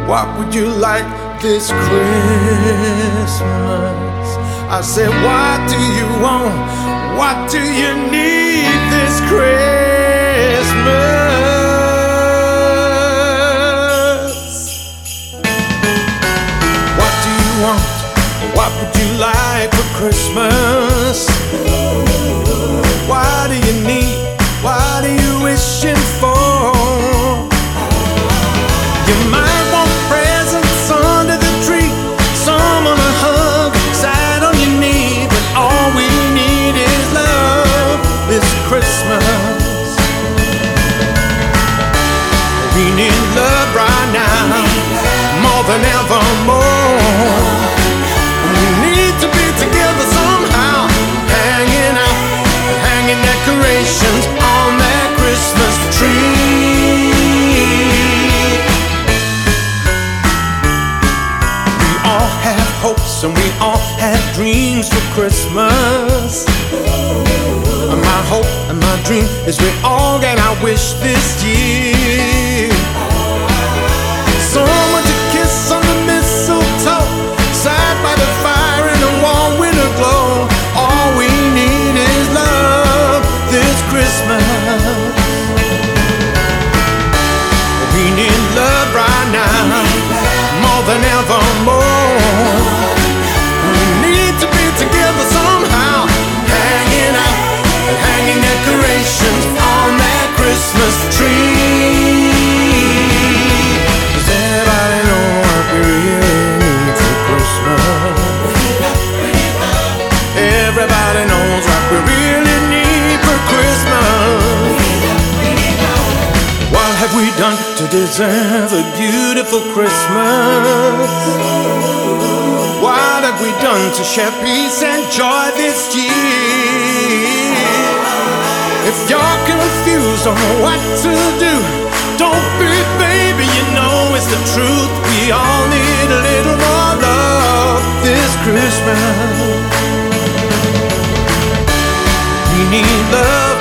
What would you like this Christmas? I said, what do you want? What do you need this Christmas? What do you want? What would you like for Christmas? What do you need? What are you wishing for? You might want presents under the tree, someone to hug, side on your knee, but all we need is love this Christmas. We need love right now, more than ever more. We need to be together somehow, hanging out, hanging decorations on that Christmas tree. We all have hopes and we all have dreams for Christmas. My hope and my dream is we all get our wish this year. Someone to kiss on the mistletoe, sat by the fire in a warm winter glow. All we need is love this Christmas. We need love right now, more than ever more. We need to be together somehow, hanging out and hanging decorations on that Christmas tree. Does everybody know what we really need for Christmas? Everybody knows what we really need for Christmas. What have we done to deserve a beautiful Christmas? What have we done to share peace and joy this year? If you're confused on what to do, don't be, baby, you know it's the truth. We all need a little more love this Christmas. We need love